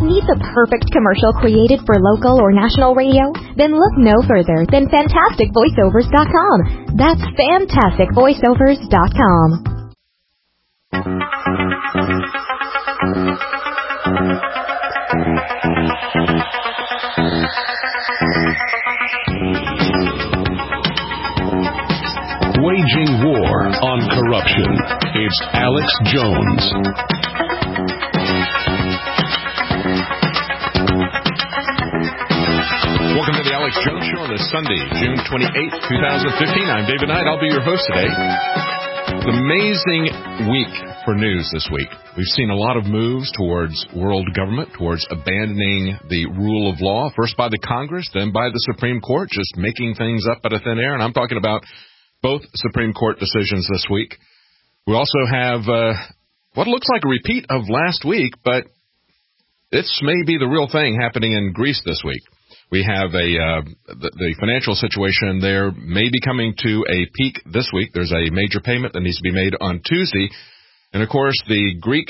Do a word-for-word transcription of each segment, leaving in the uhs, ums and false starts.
Need the perfect commercial created for local or national radio? Then look no further than fantastic voiceovers dot com. That's fantastic voiceovers dot com. Waging war on corruption. It's Alex Jones. Welcome to the Alex Jones Show on this Sunday, June twenty-eighth, twenty fifteen. I'm David Knight. I'll be your host today. An amazing week for news this week. We've seen a lot of moves towards world government, towards abandoning the rule of law, first by the Congress, then by the Supreme Court, just making things up out of thin air. And I'm talking about both Supreme Court decisions this week. We also have uh, what looks like a repeat of last week, but this may be the real thing happening in Greece this week. We have a uh, the, the financial situation there may be coming to a peak this week. There's a major payment that needs to be made on Tuesday. And, of course, the Greek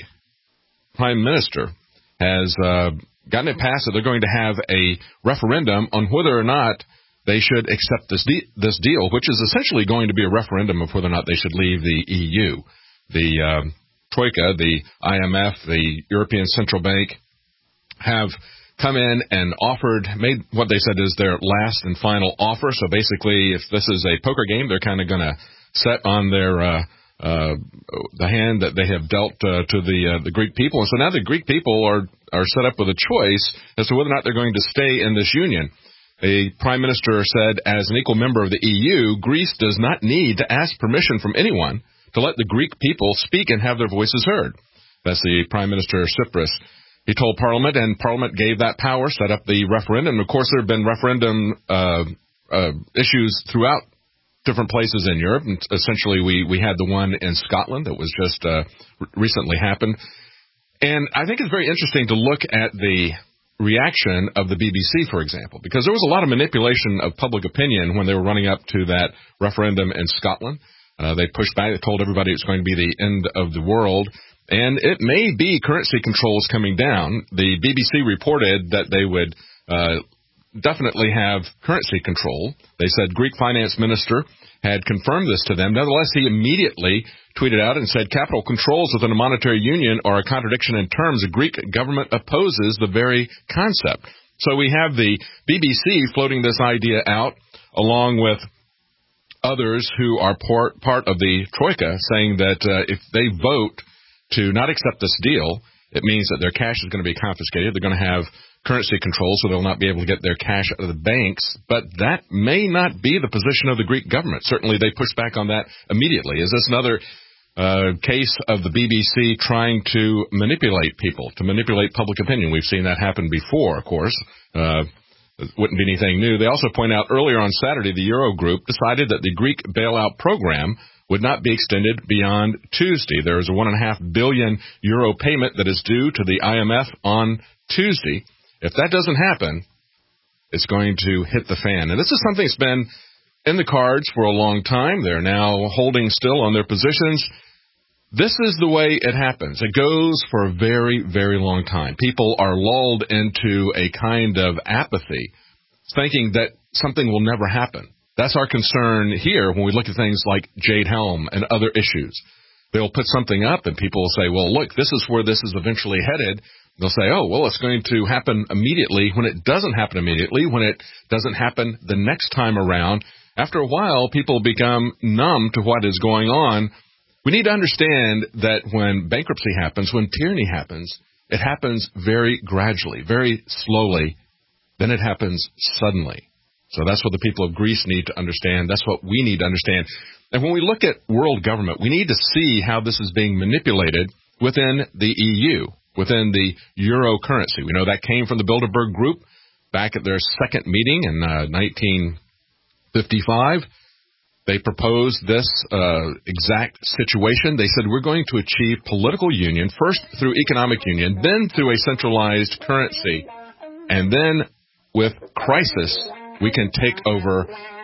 prime minister has uh, gotten it passed that they're going to have a referendum on whether or not they should accept this de- this deal, which is essentially going to be a referendum of whether or not they should leave the E U. The uh, Troika, the I M F, the European Central Bank have come in and offered, made what they said is their last and final offer. So basically, if this is a poker game, they're kind of going to set on their uh, uh, the hand that they have dealt uh, to the uh, the Greek people. And so now the Greek people are are set up with a choice as to whether or not they're going to stay in this union. The prime minister said, as an equal member of the E U, Greece does not need to ask permission from anyone to let the Greek people speak and have their voices heard. That's the prime minister, Tsipras. He told Parliament, and Parliament gave that power, set up the referendum. Of course, there have been referendum uh, uh, issues throughout different places in Europe. And essentially, we, we had the one in Scotland that was just uh, recently happened. And I think it's very interesting to look at the reaction of the B B C, for example, because there was a lot of manipulation of public opinion when they were running up to that referendum in Scotland. Uh, they pushed back. They told everybody it's going to be the end of the world. And it may be currency controls coming down. The B B C reported that they would uh, definitely have currency control. They said Greek finance minister had confirmed this to them. Nevertheless, he immediately tweeted out and said capital controls within a monetary union are a contradiction in terms. The Greek government opposes the very concept. So we have the B B C floating this idea out along with others who are part, part of the Troika saying that uh, if they vote to not accept this deal, it means that their cash is going to be confiscated. They're going to have currency control, so they'll not be able to get their cash out of the banks. But that may not be the position of the Greek government. Certainly, they pushed back on that immediately. Is this another uh, case of the B B C trying to manipulate people, to manipulate public opinion? We've seen that happen before, of course. Uh, it wouldn't be anything new. They also point out earlier on Saturday, the Eurogroup decided that the Greek bailout program would not be extended beyond Tuesday. There is a one and a half billion euro payment that is due to the I M F on Tuesday. If that doesn't happen, it's going to hit the fan. And this is something that's been in the cards for a long time. They're now holding still on their positions. This is the way it happens. It goes for a very, very long time. People are lulled into a kind of apathy, thinking that something will never happen. That's our concern here when we look at things like Jade Helm and other issues. They'll put something up and people will say, well, look, this is where this is eventually headed. They'll say, oh, well, it's going to happen immediately, when it doesn't happen immediately, when it doesn't happen the next time around. After a while, people become numb to what is going on. We need to understand that when bankruptcy happens, when tyranny happens, it happens very gradually, very slowly. Then it happens suddenly. So that's what the people of Greece need to understand. That's what we need to understand. And when we look at world government, we need to see how this is being manipulated within the E U, within the euro currency. We know that came from the Bilderberg Group back at their second meeting in uh, nineteen fifty-five. They proposed this uh, exact situation. They said, we're going to achieve political union, first through economic union, then through a centralized currency, and then with crisis, we can take over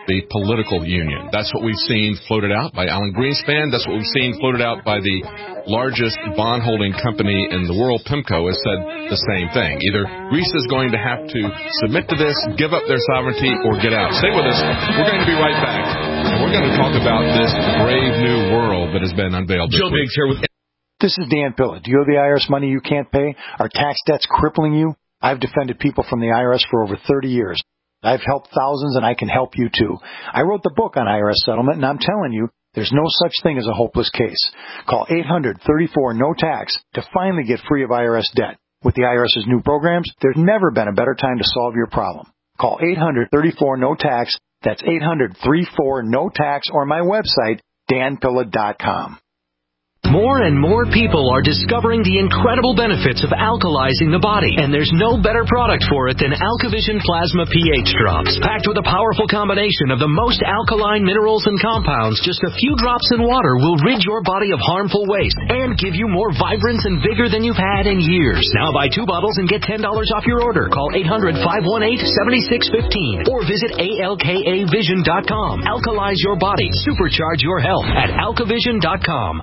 the political union. That's what we've seen floated out by Alan Greenspan. That's what we've seen floated out by the largest bond-holding company in the world, PIMCO, has said the same thing. Either Greece is going to have to submit to this, give up their sovereignty, or get out. Stay with us. We're going to be right back. And we're going to talk about this brave new world that has been unveiled this Joe week. Biggs here with... This is Dan Pilla. Do you owe the I R S money you can't pay? Are tax debts crippling you? I've defended people from the I R S for over thirty years. I've helped thousands, and I can help you too. I wrote the book on I R S settlement, and I'm telling you, there's no such thing as a hopeless case. Call eight hundred, thirty-four, no tax to finally get free of I R S debt. With the IRS's new programs, there's never been a better time to solve your problem. Call eight hundred, thirty-four, no tax. That's eight hundred, thirty-four, no tax, or my website, dan pilla dot com. More and more people are discovering the incredible benefits of alkalizing the body, and there's no better product for it than AlkaVision Plasma pH Drops. Packed with a powerful combination of the most alkaline minerals and compounds, just a few drops in water will rid your body of harmful waste and give you more vibrance and vigor than you've had in years. Now buy two bottles and get ten dollars off your order. Call eight hundred, five one eight, seven six one five or visit A L K A vision dot com. Alkalize your body. Supercharge your health at alka vision dot com.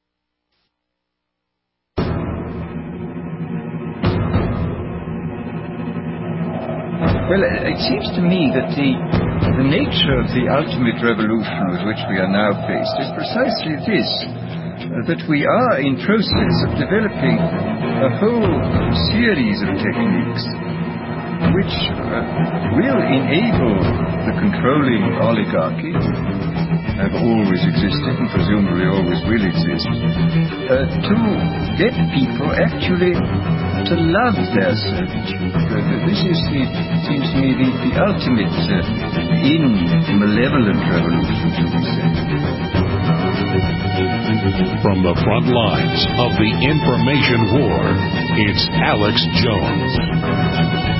Well, it seems to me that the, the nature of the ultimate revolution with which we are now faced is precisely this, uh, that we are in process of developing a whole series of techniques which uh, will enable the controlling oligarchy, have always existed and presumably always will exist, uh, to get people actually to love their servitude. Uh, this is, the, seems to me, the, the ultimate uh, in malevolent revolution, shall we say. From the front lines of the information war, it's Alex Jones.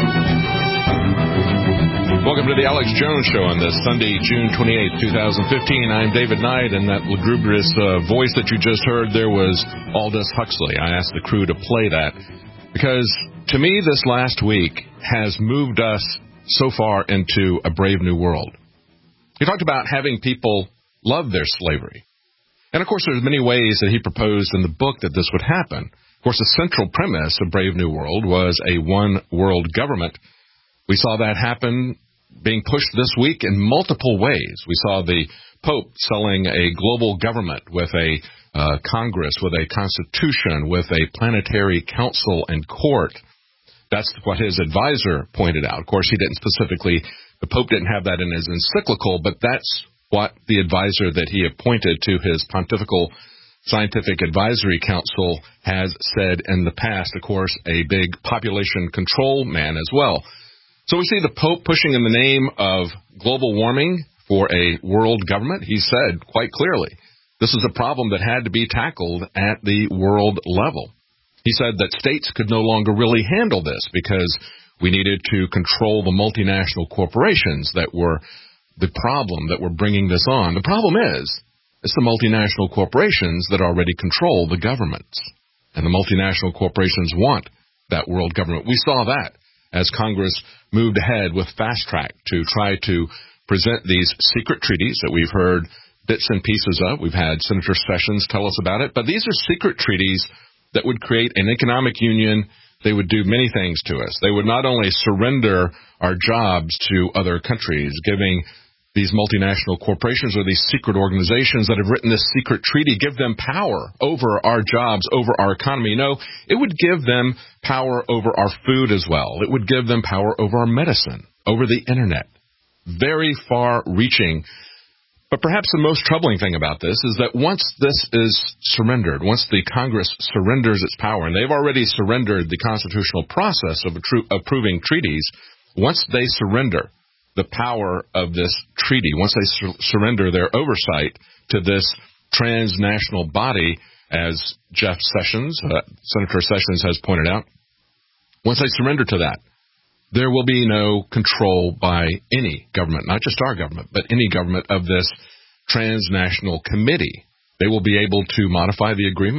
Welcome to the Alex Jones Show on this Sunday, June twenty-eighth, twenty fifteen. I'm David Knight, and that lugubrious uh, voice that you just heard there was Aldous Huxley. I asked the crew to play that because, to me, this last week has moved us so far into a brave new world. He talked about having people love their slavery. And, of course, there's many ways that he proposed in the book that this would happen. Of course, the central premise of Brave New World was a one-world government. We saw that happen being pushed this week in multiple ways. We saw the Pope selling a global government with a uh, Congress, with a constitution, with a planetary council and court. That's what his advisor pointed out. Of course, he didn't specifically, the Pope didn't have that in his encyclical, but that's what the advisor that he appointed to his Pontifical Scientific Advisory Council has said in the past. Of course, a big population control man as well. So we see the Pope pushing in the name of global warming for a world government. He said quite clearly, this is a problem that had to be tackled at the world level. He said that states could no longer really handle this because we needed to control the multinational corporations that were the problem that were bringing this on. The problem is, it's the multinational corporations that already control the governments. And the multinational corporations want that world government. We saw that as Congress moved ahead with fast track to try to present these secret treaties that we've heard bits and pieces of. We've had Senator Sessions tell us about it. But these are secret treaties that would create an economic union. They would do many things to us. They would not only surrender our jobs to other countries, giving these multinational corporations or these secret organizations that have written this secret treaty, give them power over our jobs, over our economy. No, it would give them power over our food as well. It would give them power over our medicine, over the internet. Very far-reaching. But perhaps the most troubling thing about this is that once this is surrendered, once the Congress surrenders its power, and they've already surrendered the constitutional process of approving treaties, once they surrender the power of this treaty, once they sur- surrender their oversight to this transnational body, as Jeff Sessions, uh, Senator Sessions has pointed out, once they surrender to that, there will be no control by any government, not just our government, but any government of this transnational committee. They will be able to modify the agreement.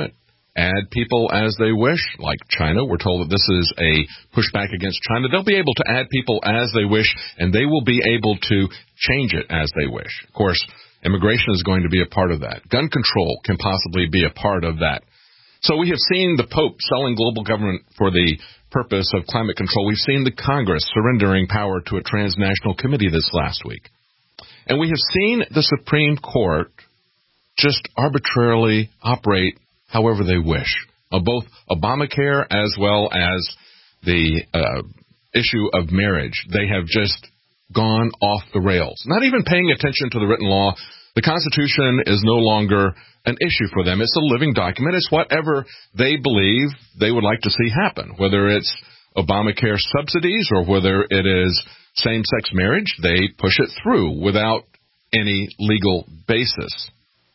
add people as they wish, like China. We're told that this is a pushback against China. They'll be able to add people as they wish, and they will be able to change it as they wish. Of course, immigration is going to be a part of that. Gun control can possibly be a part of that. So we have seen the Pope selling global government for the purpose of climate control. We've seen the Congress surrendering power to a transnational committee this last week. And we have seen the Supreme Court just arbitrarily operate however they wish, uh, both Obamacare as well as the uh, issue of marriage. They have just gone off the rails, not even paying attention to the written law. The Constitution is no longer an issue for them. It's a living document. It's whatever they believe they would like to see happen, whether it's Obamacare subsidies or whether it is same-sex marriage. They push it through without any legal basis.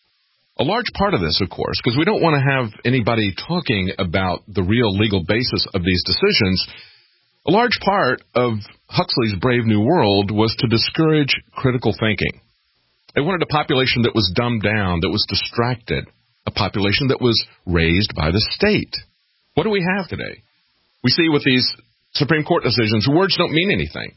A large part of this, of course, because we don't want to have anybody talking about the real legal basis of these decisions, a large part of Huxley's Brave New World was to discourage critical thinking. They wanted a population that was dumbed down, that was distracted, a population that was raised by the state. What do we have today? We see with these Supreme Court decisions, words don't mean anything.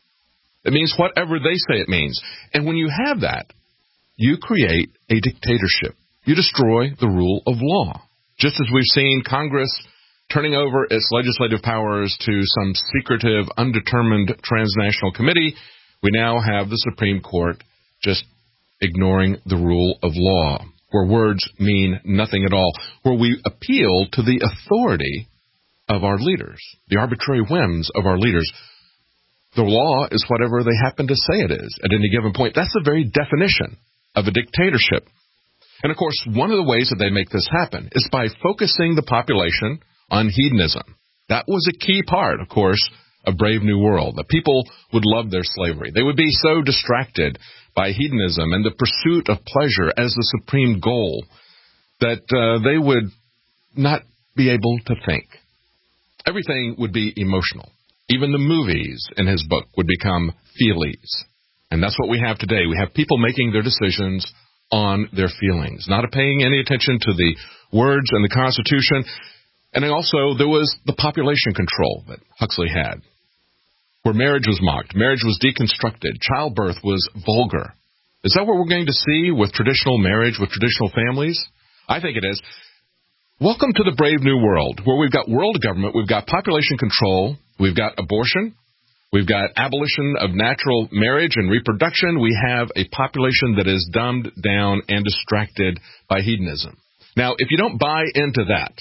It means whatever they say it means. And when you have that, you create a dictatorship. You destroy the rule of law. Just as we've seen Congress turning over its legislative powers to some secretive, undetermined transnational committee, we now have the Supreme Court just ignoring the rule of law, where words mean nothing at all, where we appeal to the authority of our leaders, the arbitrary whims of our leaders. The law is whatever they happen to say it is at any given point. That's the very definition of a dictatorship. And, of course, one of the ways that they make this happen is by focusing the population on hedonism. That was a key part, of course, of Brave New World. The people would love their slavery. They would be so distracted by hedonism and the pursuit of pleasure as the supreme goal that uh, they would not be able to think. Everything would be emotional. Even the movies in his book would become feelies. And that's what we have today. We have people making their decisions on their feelings, not paying any attention to the words and the Constitution. And then also there was the population control that Huxley had, where marriage was mocked, marriage was deconstructed, childbirth was vulgar. Is that what we're going to see with traditional marriage, with traditional families? I think it is. Welcome to the Brave New World, where we've got world government, we've got population control, we've got abortion, we've got abolition of natural marriage and reproduction. We have a population that is dumbed down and distracted by hedonism. Now, if you don't buy into that,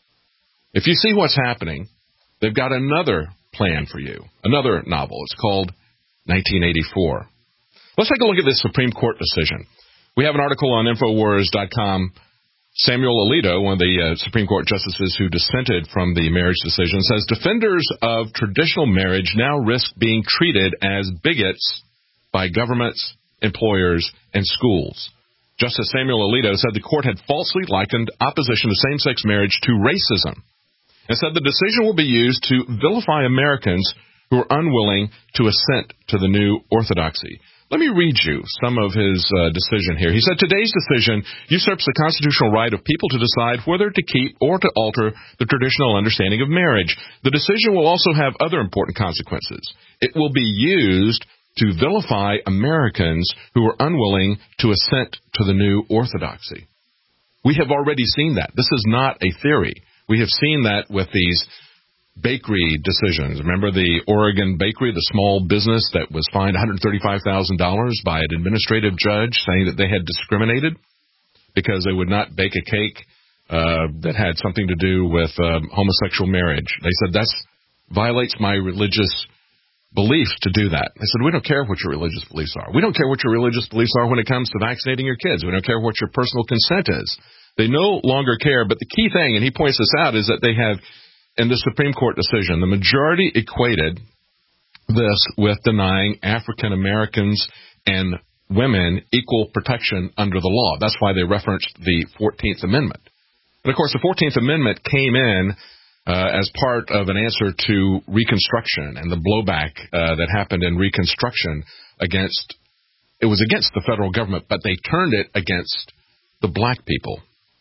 if you see what's happening, they've got another plan for you, another novel. It's called nineteen eighty-four. Let's take a look at this Supreme Court decision. We have an article on Infowars dot com. Samuel Alito, one of the uh, Supreme Court justices who dissented from the marriage decision, says defenders of traditional marriage now risk being treated as bigots by governments, employers, and schools. Justice Samuel Alito said the court had falsely likened opposition to same-sex marriage to racism and said the decision will be used to vilify Americans who are unwilling to assent to the new orthodoxy. Let me read you some of his uh, decision here. He said, today's decision usurps the constitutional right of people to decide whether to keep or to alter the traditional understanding of marriage. The decision will also have other important consequences. It will be used to vilify Americans who are unwilling to assent to the new orthodoxy. We have already seen that. This is not a theory. We have seen that with these bakery decisions. Remember the Oregon bakery, the small business that was fined one hundred thirty-five thousand dollars by an administrative judge saying that they had discriminated because they would not bake a cake uh, that had something to do with um, homosexual marriage. They said that violates my religious beliefs to do that. They said, we don't care what your religious beliefs are. We don't care what your religious beliefs are when it comes to vaccinating your kids. We don't care what your personal consent is. They no longer care, but the key thing, and he points this out, is that they have, in the Supreme Court decision, the majority equated this with denying African Americans and women equal protection under the law. That's why they referenced the fourteenth Amendment. And, of course, the fourteenth Amendment came in uh, as part of an answer to Reconstruction and the blowback uh, that happened in Reconstruction against, it was against the federal government, but they turned it against the black people.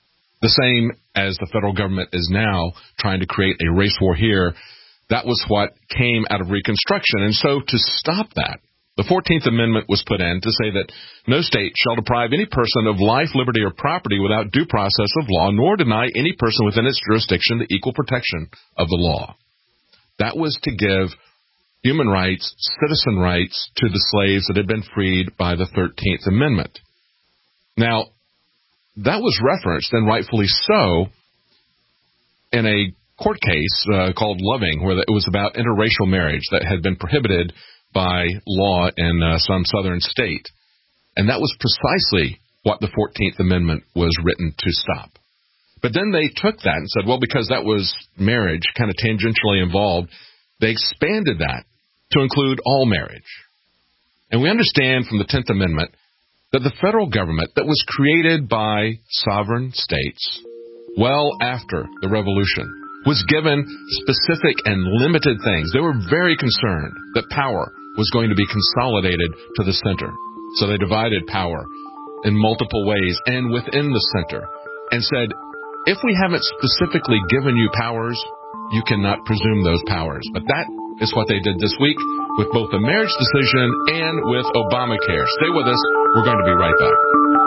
the same as the federal government is now trying to create a race war here. That was what came out of Reconstruction. And so to stop that, the fourteenth Amendment was put in to say that no state shall deprive any person of life, liberty, or property without due process of law, nor deny any person within its jurisdiction the equal protection of the law. That was to give human rights, citizen rights to the slaves that had been freed by the thirteenth Amendment. Now, that was referenced, and rightfully so, in a court case uh, called Loving, where it was about interracial marriage that had been prohibited by law in uh, some southern state. And that was precisely what the fourteenth Amendment was written to stop. But then they took that and said, well, because that was marriage, kind of tangentially involved, they expanded that to include all marriage. And we understand from the tenth Amendment that the federal government that was created by sovereign states well after the Revolution was given specific and limited things. They were very concerned that power was going to be consolidated to the center. So they divided power in multiple ways and within the center and said, if we haven't specifically given you powers, you cannot presume those powers. But that is what they did this week with both the marriage decision and with Obamacare. Stay with us. We're going to be right back.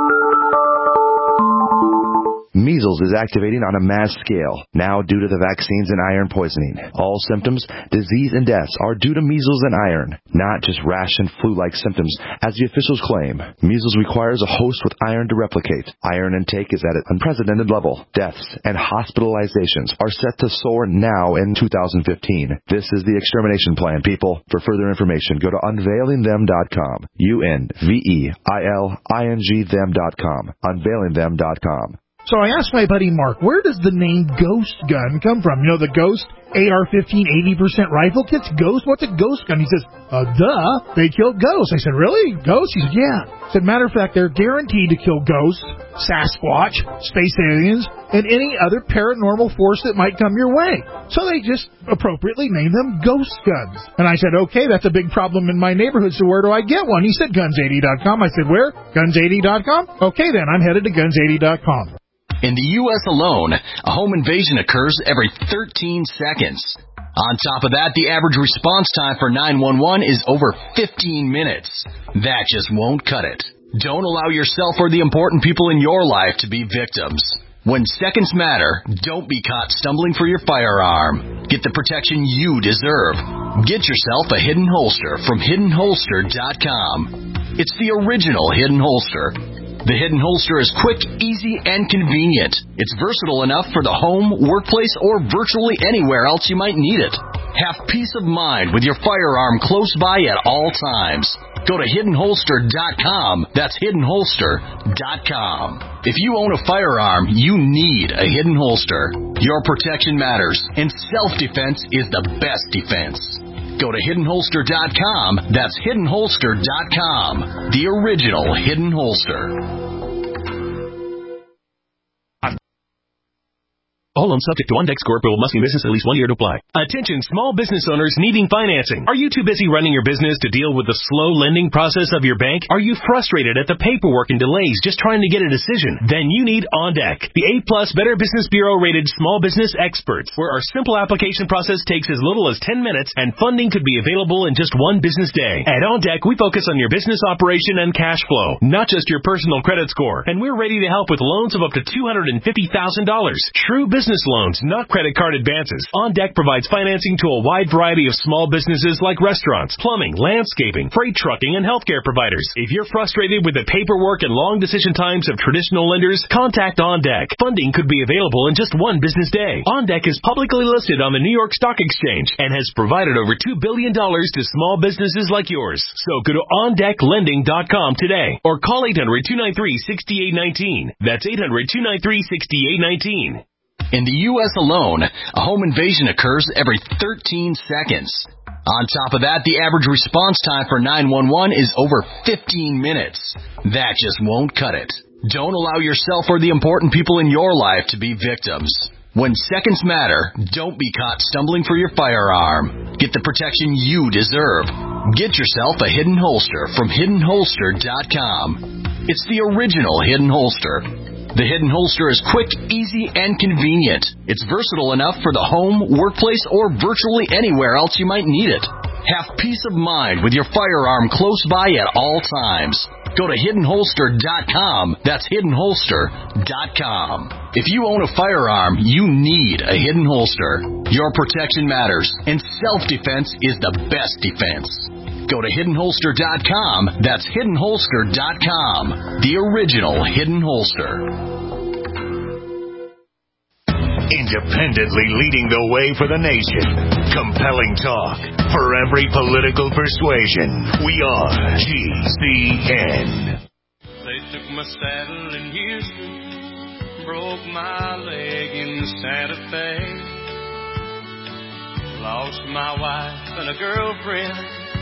Measles is activating on a mass scale, now due to the vaccines and iron poisoning. All symptoms, disease, and deaths are due to measles and iron, not just rash and flu-like symptoms, as the officials claim. Measles requires a host with iron to replicate. Iron intake is at an unprecedented level. Deaths and hospitalizations are set to soar now in two thousand fifteen. This is the extermination plan, people. For further information, go to unveiling them dot com. U N V E I L I N G them dot com. unveiling them dot com. So I asked my buddy Mark, where does the name Ghost Gun come from? You know, the Ghost A R fifteen eighty percent rifle kit's Ghost? What's a Ghost Gun? He says, uh, duh, they killed ghosts. I said, really? Ghosts? He said, yeah. I said, matter of fact, they're guaranteed to kill ghosts, Sasquatch, space aliens, and any other paranormal force that might come your way. So they just appropriately named them Ghost Guns. And I said, okay, that's a big problem in my neighborhood, so where do I get one? He said, guns eighty dot com. I said, where? guns eighty dot com? Okay, then, I'm headed to guns eighty dot com. In the U S alone, a home invasion occurs every thirteen seconds. On top of that, the average response time for nine one one is over fifteen minutes. That just won't cut it. Don't allow yourself or the important people in your life to be victims. When seconds matter, don't be caught stumbling for your firearm. Get the protection you deserve. Get yourself a Hidden Holster from hidden holster dot com. It's the original Hidden Holster. The Hidden Holster is quick, easy, and convenient. It's versatile enough for the home, workplace, or virtually anywhere else you might need it. Have peace of mind with your firearm close by at all times. Go to hidden holster dot com. That's hidden holster dot com. If you own a firearm, you need a Hidden Holster. Your protection matters, and self-defense is the best defense. Go to hidden holster dot com. That's hidden holster dot com. The original Hidden Holster. All loans subject to OnDeck score approval, must be in business at least one year to apply. Attention small business owners needing financing. Are you too busy running your business to deal with the slow lending process of your bank? Are you frustrated at the paperwork and delays just trying to get a decision? Then you need OnDeck, the A-plus Better Business Bureau rated small business experts, where our simple application process takes as little as ten minutes and funding could be available in just one business day. At OnDeck, we focus on your business operation and cash flow, not just your personal credit score. And we're ready to help with loans of up to two hundred fifty thousand dollars. True business Business loans, not credit card advances. OnDeck provides financing to a wide variety of small businesses like restaurants, plumbing, landscaping, freight trucking, and healthcare providers. If you're frustrated with the paperwork and long decision times of traditional lenders, contact OnDeck. Funding could be available in just one business day. OnDeck is publicly listed on the New York Stock Exchange and has provided over two billion dollars to small businesses like yours. So go to on deck lending dot com today or call eight hundred, two nine three, six eight one nine. That's eight hundred, two nine three, six eight one nine. In the U S alone, a home invasion occurs every thirteen seconds. On top of that, the average response time for nine one one is over fifteen minutes. That just won't cut it. Don't allow yourself or the important people in your life to be victims. When seconds matter, don't be caught stumbling for your firearm. Get the protection you deserve. Get yourself a Hidden Holster from hidden holster dot com. It's the original Hidden Holster. The Hidden Holster is quick, easy, and convenient. It's versatile enough for the home, workplace, or virtually anywhere else you might need it. Have peace of mind with your firearm close by at all times. Go to hidden holster dot com. That's hidden holster dot com. If you own a firearm, you need a Hidden Holster. Your protection matters, and self-defense is the best defense. Go to hidden holster dot com. That's hidden holster dot com. The original Hidden Holster. Independently leading the way for the nation. Compelling talk for every political persuasion. We are G C N. They took my saddle in Houston, broke my leg in Santa Fe, lost my wife and a girlfriend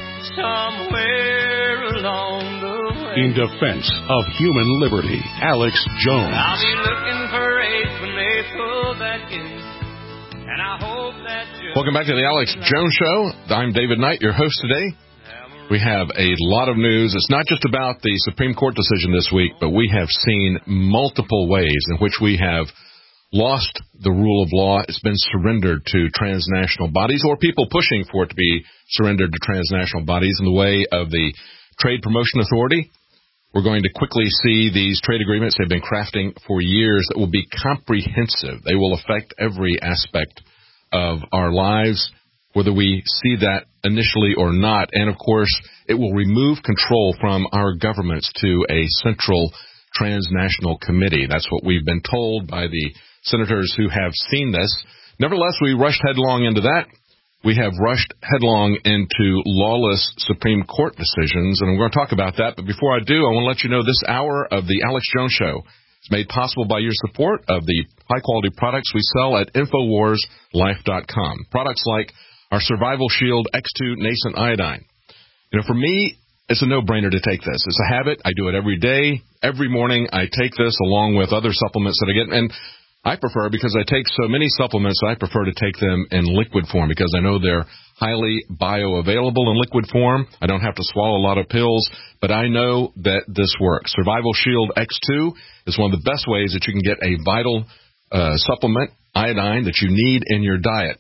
somewhere along the way. In defense of human liberty, Alex Jones. I'll be looking for aid when they pull that gate, and I hope that you... Welcome back to the Alex Jones Show. I'm David Knight, your host today. We have a lot of news. It's not just about the Supreme Court decision this week, but we have seen multiple ways in which we have lost the rule of law. It's been surrendered to transnational bodies or people pushing for it to be surrendered to transnational bodies in the way of the Trade Promotion Authority. We're going to quickly see these trade agreements they've been crafting for years that will be comprehensive. They will affect every aspect of our lives, whether we see that initially or not. And, of course, it will remove control from our governments to a central transnational committee. That's what we've been told by the senators who have seen this. Nevertheless, we rushed headlong into that. We have rushed headlong into lawless Supreme Court decisions, and we're going to talk about that. But before I do, I want to let you know this hour of the Alex Jones Show is made possible by your support of the high-quality products we sell at infowars life dot com. Products like our Survival Shield X two Nascent Iodine. You know, for me, it's a no-brainer to take this. It's a habit. I do it every day. Every morning I take this along with other supplements that I get. And I prefer, because I take so many supplements, I prefer to take them in liquid form because I know they're highly bioavailable in liquid form. I don't have to swallow a lot of pills, but I know that this works. Survival Shield X two is one of the best ways that you can get a vital uh, supplement, iodine, that you need in your diet.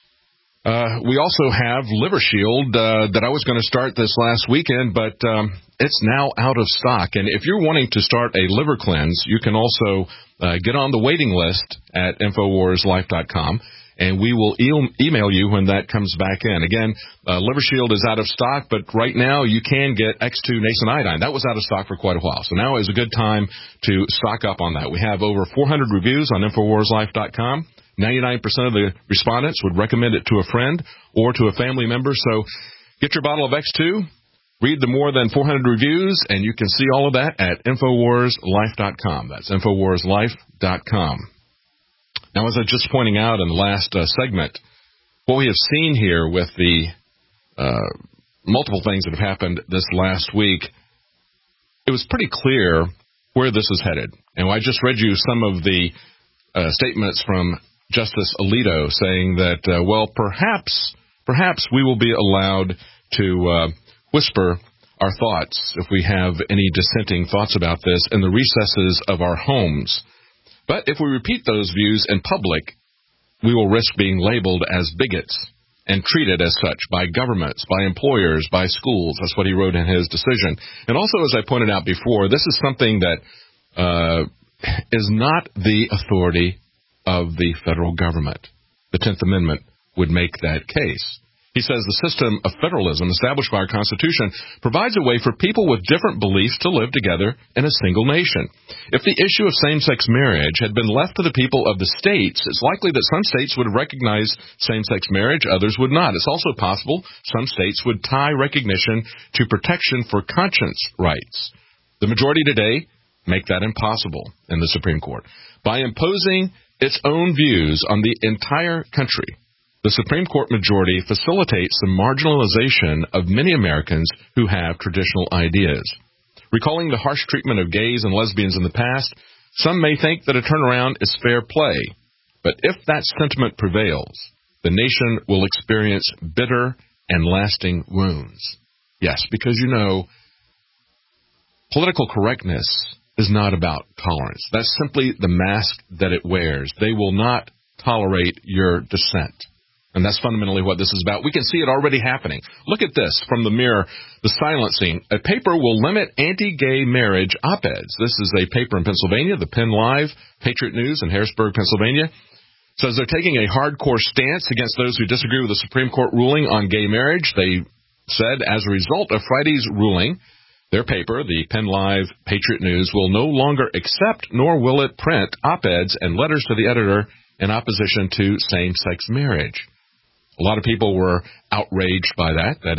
Uh, we also have Liver Shield uh, that I was going to start this last weekend, but um, it's now out of stock. And if you're wanting to start a liver cleanse, you can also uh, get on the waiting list at infowars life dot com, and we will e- email you when that comes back in. Again, uh, Liver Shield is out of stock, but right now you can get X two Nascent Iodine. That was out of stock for quite a while, so now is a good time to stock up on that. We have over four hundred reviews on infowars life dot com. ninety-nine percent of the respondents would recommend it to a friend or to a family member. So get your bottle of X two, read the more than four hundred reviews, and you can see all of that at infowars life dot com. That's infowars life dot com. Now, as I was just pointing out in the last uh, segment, what we have seen here with the uh, multiple things that have happened this last week, it was pretty clear where this is headed. And I just read you some of the uh, statements from Justice Alito saying that, uh, well, perhaps, perhaps we will be allowed to uh, whisper our thoughts if we have any dissenting thoughts about this in the recesses of our homes. But if we repeat those views in public, we will risk being labeled as bigots and treated as such by governments, by employers, by schools. That's what he wrote in his decision. And also, as I pointed out before, this is something that uh, is not the authority of the federal government. The tenth Amendment would make that case. He says the system of federalism established by our Constitution provides a way for people with different beliefs to live together in a single nation. If the issue of same-sex marriage had been left to the people of the states, it's likely that some states would recognize same-sex marriage, others would not. It's also possible some states would tie recognition to protection for conscience rights. The majority today make that impossible in the Supreme Court by imposing its own views on the entire country. The Supreme Court majority facilitates the marginalization of many Americans who have traditional ideas. Recalling the harsh treatment of gays and lesbians in the past, some may think that a turnaround is fair play. But if that sentiment prevails, the nation will experience bitter and lasting wounds. Yes, because, you know, political correctness is not about tolerance. That's simply the mask that it wears. They will not tolerate your dissent. And that's fundamentally what this is about. We can see it already happening. Look at this from the Mirror, the silencing. A paper will limit anti-gay marriage op-eds. This is a paper in Pennsylvania, the Penn Live, Patriot News in Harrisburg, Pennsylvania. Says they're taking a hardcore stance against those who disagree with the Supreme Court ruling on gay marriage. They said as a result of Friday's ruling, their paper, the Penn Live Patriot News, will no longer accept nor will it print op-eds and letters to the editor in opposition to same-sex marriage. A lot of people were outraged by that, that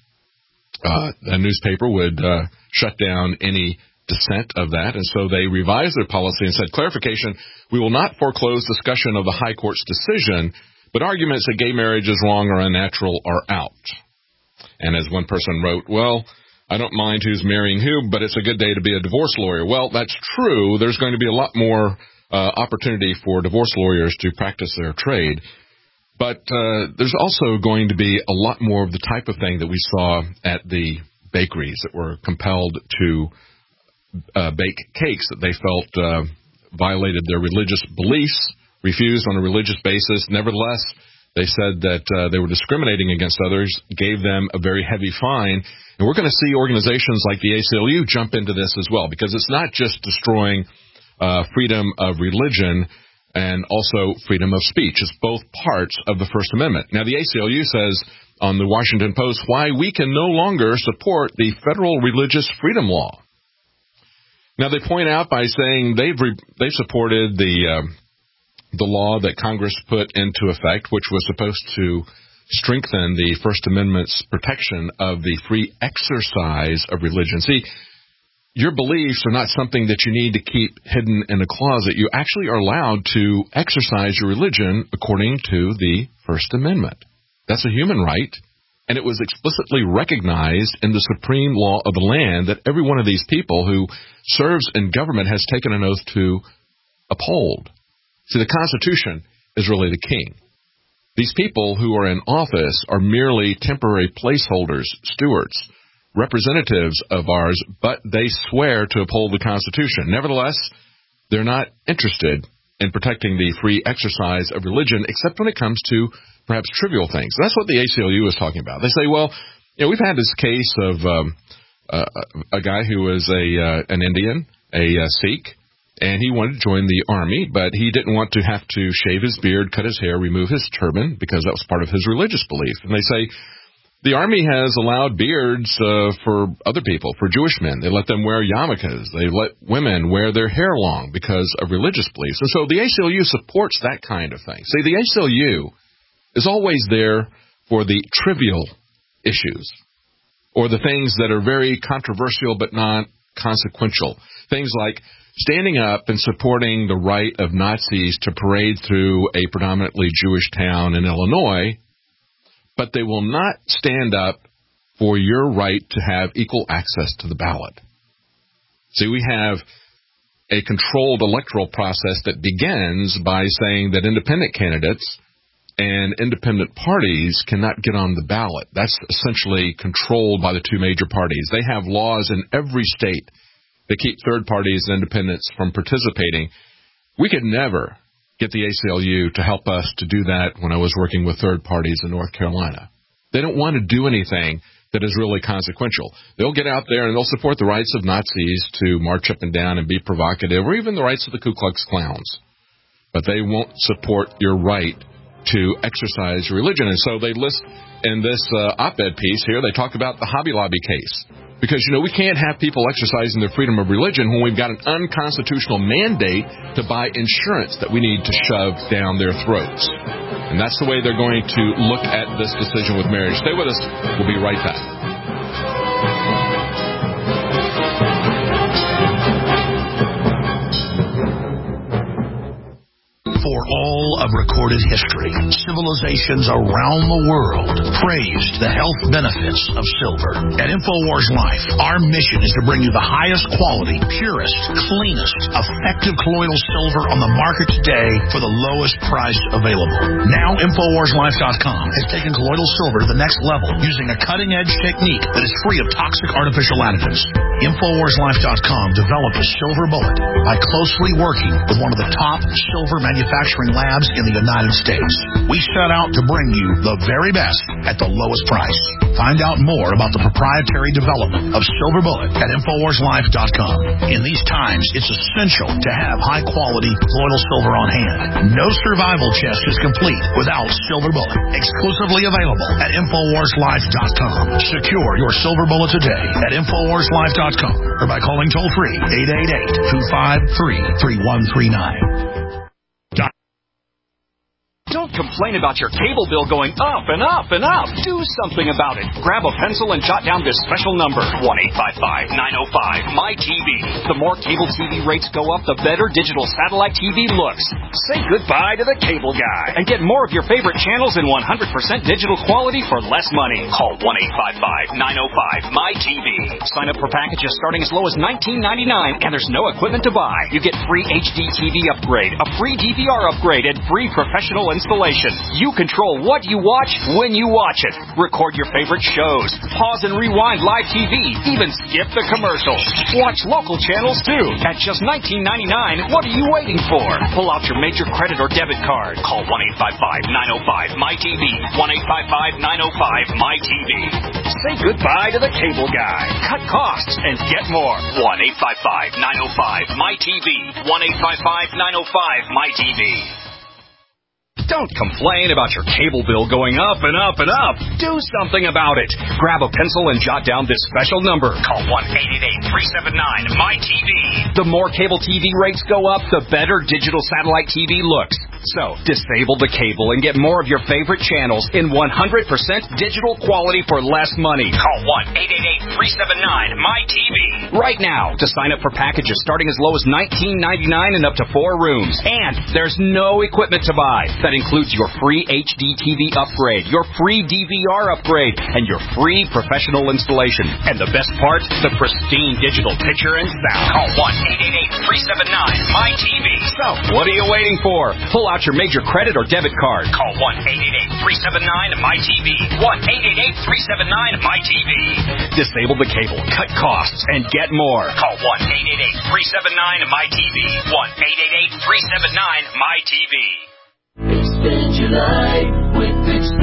a, uh, a newspaper would uh, shut down any dissent of that, and so they revised their policy and said, clarification, we will not foreclose discussion of the High Court's decision, but arguments that gay marriage is wrong or unnatural are out. And as one person wrote, well, I don't mind who's marrying who, but it's a good day to be a divorce lawyer. Well, that's true. There's going to be a lot more uh, opportunity for divorce lawyers to practice their trade. But uh, there's also going to be a lot more of the type of thing that we saw at the bakeries that were compelled to uh, bake cakes that they felt uh, violated their religious beliefs, refused on a religious basis. Nevertheless, they said that uh, they were discriminating against others, gave them a very heavy fine. And we're going to see organizations like the A C L U jump into this as well, because it's not just destroying uh, freedom of religion and also freedom of speech. It's both parts of the First Amendment. Now, the A C L U says on the Washington Post why we can no longer support the federal religious freedom law. Now, they point out by saying they've re- they've supported the uh, the law that Congress put into effect, which was supposed to strengthen the First Amendment's protection of the free exercise of religion. See, your beliefs are not something that you need to keep hidden in a closet. You actually are allowed to exercise your religion according to the First Amendment. That's a human right, and it was explicitly recognized in the supreme law of the land that every one of these people who serves in government has taken an oath to uphold. See, the Constitution is really the king. These people who are in office are merely temporary placeholders, stewards, representatives of ours, but they swear to uphold the Constitution. Nevertheless, they're not interested in protecting the free exercise of religion, except when it comes to perhaps trivial things. That's what the A C L U is talking about. They say, well, you know, we've had this case of um, uh, a guy who was a uh, an Indian, a uh, Sikh, and he wanted to join the army, but he didn't want to have to shave his beard, cut his hair, remove his turban, because that was part of his religious belief. And they say, the Army has allowed beards uh, for other people, for Jewish men. They let them wear yarmulkes. They let women wear their hair long because of religious beliefs. And so the A C L U supports that kind of thing. See, the A C L U is always there for the trivial issues or the things that are very controversial but not consequential. Things like standing up and supporting the right of Nazis to parade through a predominantly Jewish town in Illinois, but they will not stand up for your right to have equal access to the ballot. See, we have a controlled electoral process that begins by saying that independent candidates and independent parties cannot get on the ballot. That's essentially controlled by the two major parties. They have laws in every state that keep third parties and independents from participating. We could never get the A C L U to help us to do that when I was working with third parties in North Carolina. They don't want to do anything that is really consequential. They'll get out there and they'll support the rights of Nazis to march up and down and be provocative, or even the rights of the Ku Klux Klans. But they won't support your right to exercise your religion. And so they list in this uh, op-ed piece here, they talk about the Hobby Lobby case. Because, you know, we can't have people exercising their freedom of religion when we've got an unconstitutional mandate to buy insurance that we need to shove down their throats. And that's the way they're going to look at this decision with marriage. Stay with us. We'll be right back. For all of recorded history, civilizations around the world praised the health benefits of silver. At InfoWars Life, our mission is to bring you the highest quality, purest, cleanest, effective colloidal silver on the market today for the lowest price available. Now, InfoWars Life dot com has taken colloidal silver to the next level using a cutting-edge technique that is free of toxic artificial additives. InfoWars Life dot com developed a silver bullet by closely working with one of the top silver manufacturing labs in the United States. We set out to bring you the very best at the lowest price. Find out more about the proprietary development of Silver Bullet at InfoWars Life dot com. In these times, it's essential to have high-quality colloidal silver on hand. No survival chest is complete without Silver Bullet. Exclusively available at InfoWars Life dot com. Secure your Silver Bullet today at InfoWars Life dot com or by calling toll-free eight eight eight, two five three, three one three nine. Don't complain about your cable bill going up and up and up. Do something about it. Grab a pencil and jot down this special number, one eight five five, nine oh five, M Y T V. The more cable T V rates go up, the better digital satellite T V looks. Say goodbye to the cable guy and get more of your favorite channels in one hundred percent digital quality for less money. Call one eight five five, nine oh five, M Y T V. Sign up for packages starting as low as nineteen ninety-nine, and there's no equipment to buy. You get free H D T V upgrade, a free D V R upgrade, and free professional installation. You control what you watch when you watch it. Record your favorite shows. Pause and rewind live T V. Even skip the commercials. Watch local channels too. At just nineteen ninety-nine, what are you waiting for? Pull out your major credit or debit card. Call one eight five five, nine oh five, M Y T V. one eight five five, nine oh five, M Y T V. Say goodbye to the cable guy. Cut costs and get more. one eight five five, nine oh five, M Y T V. one eight five five, nine oh five, M Y T V. Don't complain about your cable bill going up and up and up. Do something about it. Grab a pencil and jot down this special number. Call one eight eight eight, three seven nine, M Y T V. The more cable T V rates go up, the better digital satellite T V looks. So, disable the cable and get more of your favorite channels in one hundred percent digital quality for less money. Call one eight eight eight, three seven nine, M Y T V. Right now to sign up for packages starting as low as nineteen ninety-nine and up to four rooms. And there's no equipment to buy. That includes your free H D T V upgrade, your free D V R upgrade, and your free professional installation. And the best part, the pristine digital picture and sound. Call one eight eight eight, three seven nine, M Y T V. So, what are you waiting for? Pull out your major credit or debit card. Call one eight eight eight, three seven nine, M Y T V. one eight eight eight, three seven nine, M Y T V. Disable the cable, cut costs, and get more. Call one eight eight eight, three seven nine, M Y T V. one eight eight eight, three seven nine, M Y T V. Extend your life with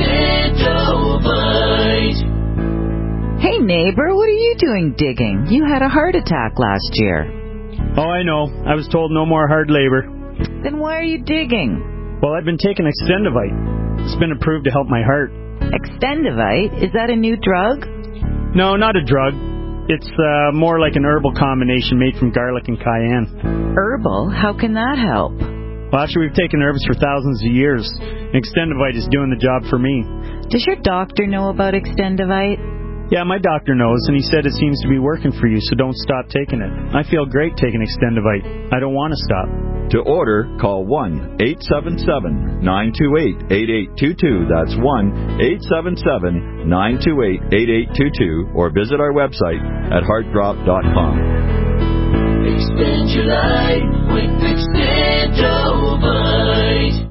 Extendovite. Hey neighbor, what are you doing digging? You had a heart attack last year. Oh, I know. I was told no more hard labor. Then why are you digging? Well, I've been taking Extendovite. It's been approved to help my heart. Extendovite? Is that a new drug? No, not a drug. It's uh, more like an herbal combination made from garlic and cayenne. Herbal? How can that help? Well, actually, we've taken herbs for thousands of years. Extendovite is doing the job for me. Does your doctor know about Extendovite? Yeah, my doctor knows, and he said it seems to be working for you, so don't stop taking it. I feel great taking Extendovite. I don't want to stop. To order, call one eight seven seven, nine two eight, eight eight two two. That's one eight seven seven, nine two eight, eight eight two two, or visit our website at heart drop dot com. Extend your life with Extendovite.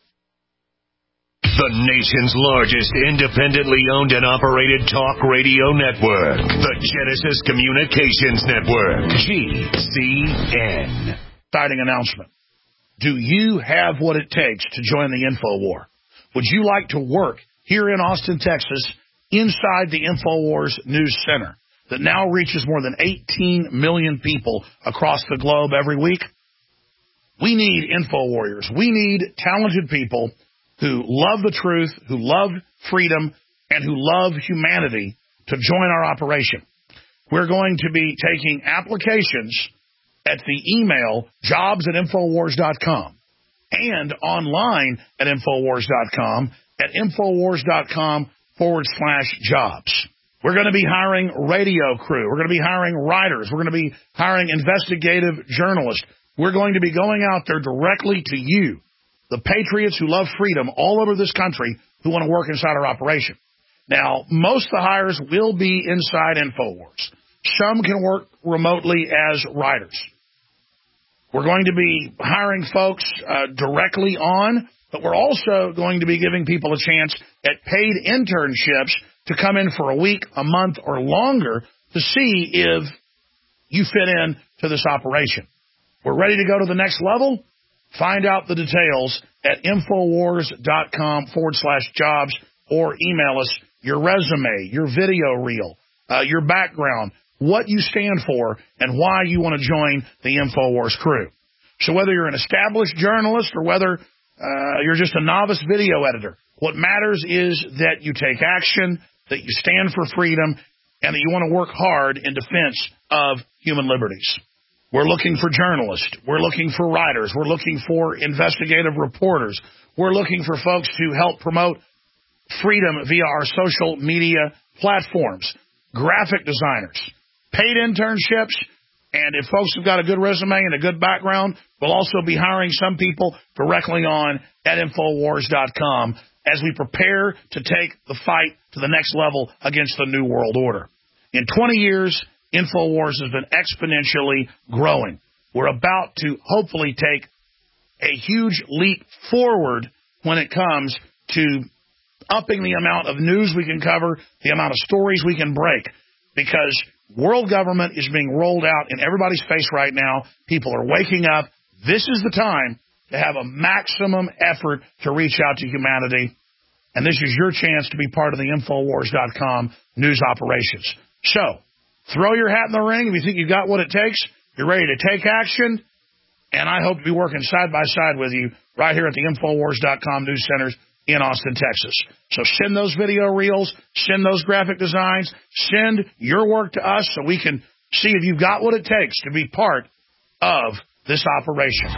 The nation's largest independently owned and operated talk radio network. The Genesis Communications Network. G C N. Exciting announcement. Do you have what it takes to join the InfoWar? Would you like to work here in Austin, Texas, inside the InfoWars News Center that now reaches more than eighteen million people across the globe every week? We need InfoWarriors. We need talented people who love the truth, who love freedom, and who love humanity to join our operation. We're going to be taking applications at the email jobs at infowars dot com and online at infowars dot com at infowars dot com forward slash jobs. We're going to be hiring radio crew. We're going to be hiring writers. We're going to be hiring investigative journalists. We're going to be going out there directly to you the patriots who love freedom all over this country who want to work inside our operation. Now, most of the hires will be inside InfoWars. Some can work remotely as writers. We're going to be hiring folks uh, directly on, but we're also going to be giving people a chance at paid internships to come in for a week, a month, or longer to see if you fit in to this operation. We're ready to go to the next level. Find out the details at Infowars.com forward slash jobs or email us your resume, your video reel, uh, your background, what you stand for, and why you want to join the Infowars crew. So whether you're an established journalist or whether uh, you're just a novice video editor, what matters is that you take action, that you stand for freedom, and that you want to work hard in defense of human liberties. We're looking for journalists. We're looking for writers. We're looking for investigative reporters. We're looking for folks to help promote freedom via our social media platforms, graphic designers, paid internships, and if folks have got a good resume and a good background, we'll also be hiring some people directly on at Infowars dot com as we prepare to take the fight to the next level against the New World Order. In twenty years, InfoWars has been exponentially growing. We're about to hopefully take a huge leap forward when it comes to upping the amount of news we can cover, the amount of stories we can break, because world government is being rolled out in everybody's face right now. People are waking up. This is the time to have a maximum effort to reach out to humanity, and this is your chance to be part of the Infowars dot com news operations. So, throw your hat in the ring if you think you've got what it takes. You're ready to take action, and I hope to be working side by side with you right here at the Infowars dot com news centers in Austin, Texas. So send those video reels, send those graphic designs, send your work to us so we can see if you've got what it takes to be part of this operation.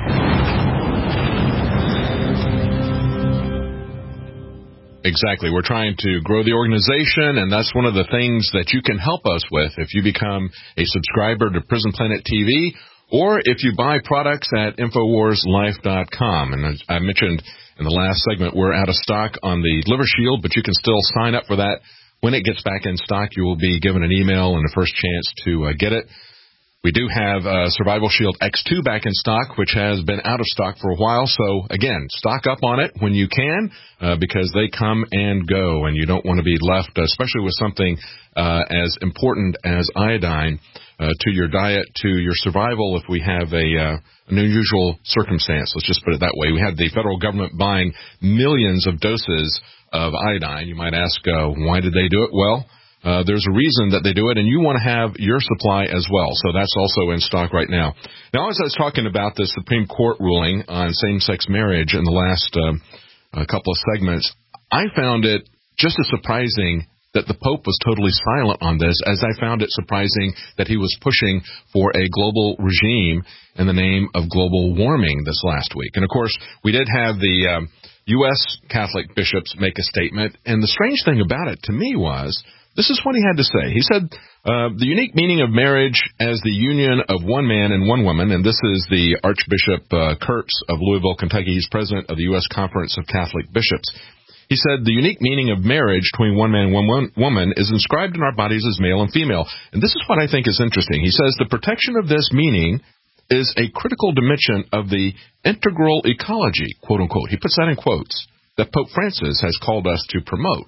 Exactly. We're trying to grow the organization, and that's one of the things that you can help us with if you become a subscriber to Prison Planet T V or if you buy products at Infowars Life dot com. And as I mentioned in the last segment, we're out of stock on the Liver Shield, but you can still sign up for that. When it gets back in stock, you will be given an email and the first chance to uh, get it. We do have uh, Survival Shield X two back in stock, which has been out of stock for a while. So, again, stock up on it when you can uh, because they come and go, and you don't want to be left, especially with something uh, as important as iodine, uh, to your diet, to your survival if we have a uh, an unusual circumstance. Let's just put it that way. We had the federal government buying millions of doses of iodine. You might ask, uh, why did they do it? Well, Uh, there's a reason that they do it, and you want to have your supply as well. So that's also in stock right now. Now, as I was talking about the Supreme Court ruling on same-sex marriage in the last uh, a couple of segments, I found it just as surprising that the Pope was totally silent on this as I found it surprising that he was pushing for a global regime in the name of global warming this last week. And, of course, we did have the um, U S Catholic bishops make a statement, and the strange thing about it to me was this is what he had to say. He said, uh, the unique meaning of marriage as the union of one man and one woman, and this is the Archbishop uh, Kurtz of Louisville, Kentucky. He's president of the U S Conference of Catholic Bishops. He said, the unique meaning of marriage between one man and one woman is inscribed in our bodies as male and female. And this is what I think is interesting. He says, the protection of this meaning is a critical dimension of the integral ecology, quote unquote. He puts that in quotes, that Pope Francis has called us to promote.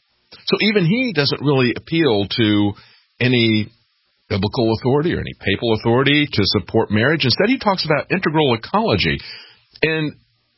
So even he doesn't really appeal to any biblical authority or any papal authority to support marriage. Instead, he talks about integral ecology. And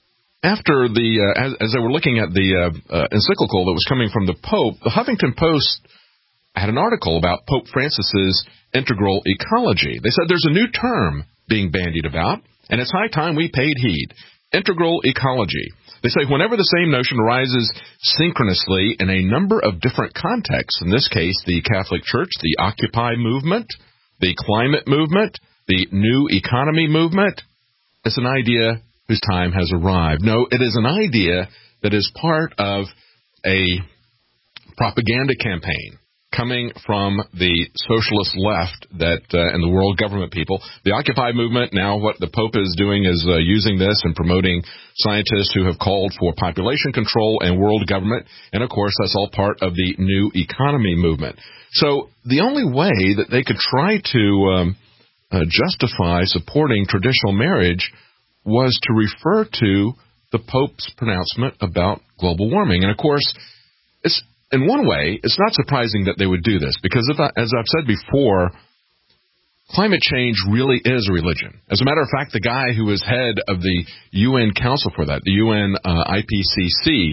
after the, uh, as, as they were looking at the uh, uh, encyclical that was coming from the Pope, the Huffington Post had an article about Pope Francis's integral ecology. They said there's a new term being bandied about, and it's high time we paid heed. Integral ecology. They say whenever the same notion arises synchronously in a number of different contexts, in this case, the Catholic Church, the Occupy movement, the climate movement, the new economy movement, it's an idea whose time has arrived. No, it is an idea that is part of a propaganda campaign coming from the socialist left that uh, and the world government people. The Occupy movement, now what the Pope is doing is uh, using this and promoting scientists who have called for population control and world government. And, of course, that's all part of the new economy movement. So the only way that they could try to um, uh, justify supporting traditional marriage was to refer to the Pope's pronouncement about global warming. And, of course, it's in one way, it's not surprising that they would do this because, if I, as I've said before, climate change really is a religion. As a matter of fact, the guy who is head of the U N Council for that, the U N uh, I P C C,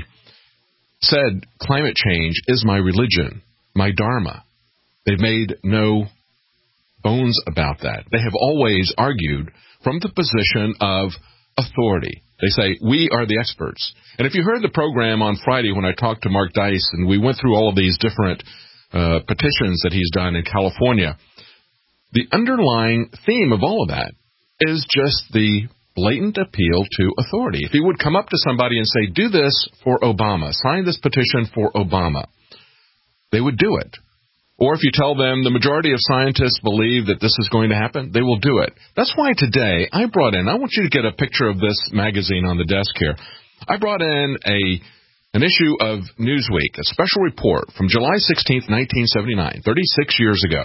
said climate change is my religion, my dharma. They've made no bones about that. They have always argued from the position of authority. They say, we are the experts. And if you heard the program on Friday when I talked to Mark Dice and we went through all of these different uh, petitions that he's done in California, the underlying theme of all of that is just the blatant appeal to authority. If he would come up to somebody and say, do this for Obama, sign this petition for Obama, they would do it. Or if you tell them the majority of scientists believe that this is going to happen, they will do it. That's why today I brought in, I want you to get a picture of this magazine on the desk here. I brought in a an issue of Newsweek, a special report from July sixteenth, nineteen seventy-nine, thirty-six years ago.